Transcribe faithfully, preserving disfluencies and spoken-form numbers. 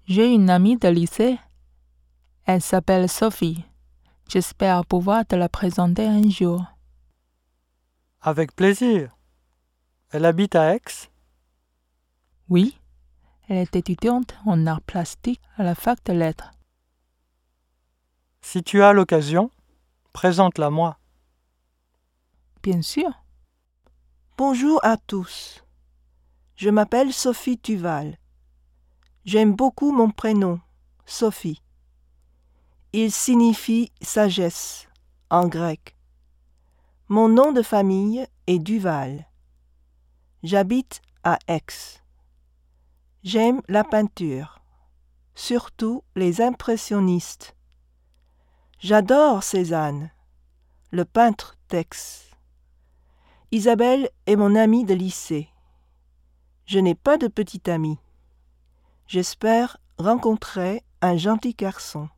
J'ai une amie de lycée. Elle s'appelle Sophie. J'espère pouvoir te la présenter un jour. Avec plaisir. Elle habite à Aix? Oui, elle est étudiante en arts plastiques à la fac de lettres. Si tu as l'occasion, présente-la moi. Bien sûr. Bonjour à tous. Je m'appelle Sophie Duval. J'aime beaucoup mon prénom, Sophie. Il signifie sagesse en grec. Mon nom de famille est Duval. J'habite à Aix. J'aime la peinture, surtout les impressionnistes. J'adore Cézanne, le peintre d'Aix. Isabelle est mon amie de lycée. Je n'ai pas de petit ami. J'espère rencontrer un gentil garçon.